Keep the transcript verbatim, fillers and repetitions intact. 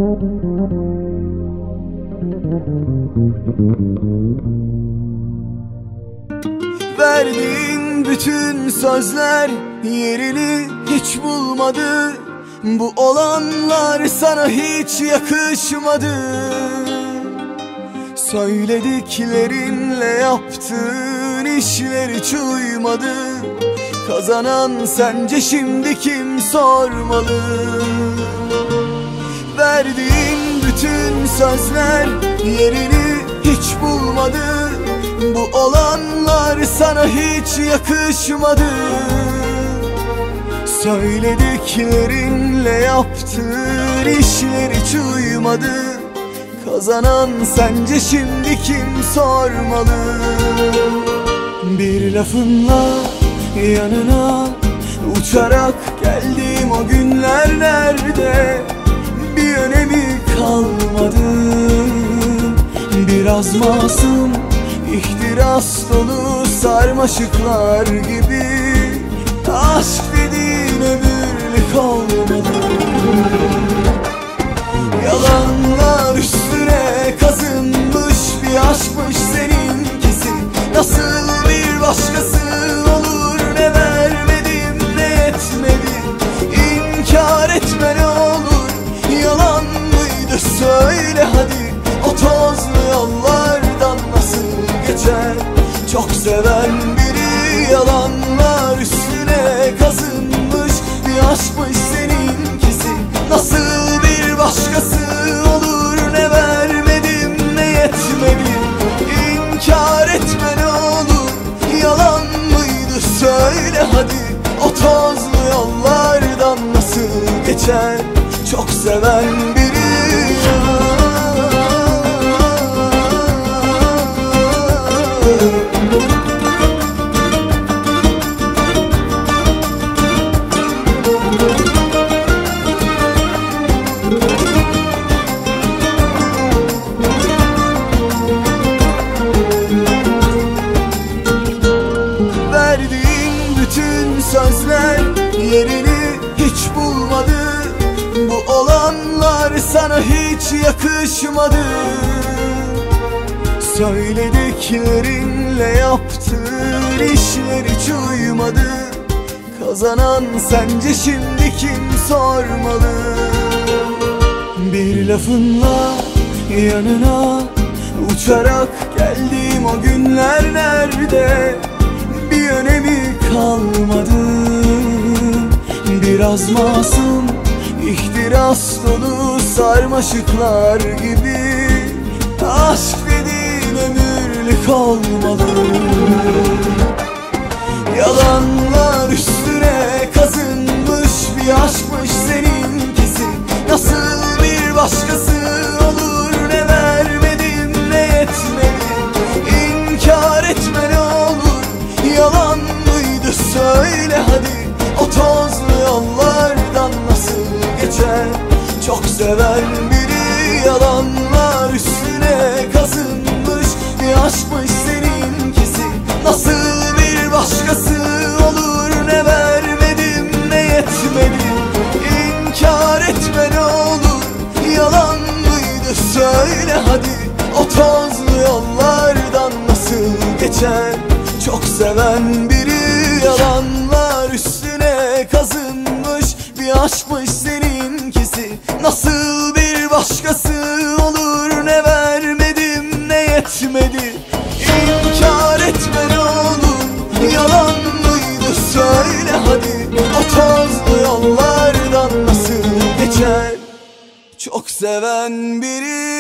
Verdiğin bütün sözler yerini hiç bulmadı. Bu olanlar sana hiç yakışmadı. Söylediklerinle yaptığın işler hiç uymadı. Kazanan sence şimdi kim sormalı? Verdiğin bütün sözler yerini hiç bulmadı. Bu olanlar sana hiç yakışmadı. Söylediklerinle yaptığın işler hiç uymadı. Kazanan sence şimdi kim sormalı? Bir lafınla yanına uçarak geldim, o günler nerede? Bir önemi kalmadı. Biraz masum, ihtiras dolu sarmaşıklar gibi. Aşk dediğin ömürlük olmadı. Yalanlar üstüne kazınmış bir aşkmış seninkisi. Nasıl bir başkası olur? Ne vermedim ne etmedim. İnkar etme ne olur. Yalan mıydı söyle hadi. O tozlu yollardan nasıl geçer? Çok seven biri yalanlar üstüne kazınmış bir aşkmış seninkisi. Nasıl bir başkası olur? Ne vermedim ne yetmedim. İnkar etme ne olur. Yalan mıydı söyle hadi. O tozlu yollardan nasıl geçer? Çok seven biri verdiğin bütün sözler yerini hiç bulmadı. Bu olanlar sana hiç yakışmadı. Söylediklerinle yaptığın işler hiç uymadı. Kazanan sence şimdi kim sormalı? Bir lafınla yanına uçarak geldim, o günler nerede? Bir önemi kalmadı. Biraz masum, ihtiras dolu sarmaşıklar gibi. Aşk dediğin ömürlük olmalı. Yalanlar üstüne kazınmış bir aşkmış seninkisi. Nasıl bir başkası olur? Ne vermedim ne yetmedim. İnkar etme ne olur. Yalan mıydı söyle hadi. O tozlu yollardan nasıl geçer? Çok seven biri yalanlar üstüne kazınmış bir aşkmış seninkisi. Nasıl bir başkası olur? Ne vermedim ne yetmedim. İnkar etme ne olur. Yalan mıydı söyle hadi. O tozlu yollardan nasıl geçer? Çok seven biri yalanlar üstüne kazınmış bir aşkmış seninkisi. Nasıl bir başkası olur? Ne vermedim ne yetmedi. İnkar etme ne olur. Yalan mıydı söyle hadi. O tozlu yollardan nasıl geçer? Çok seven biri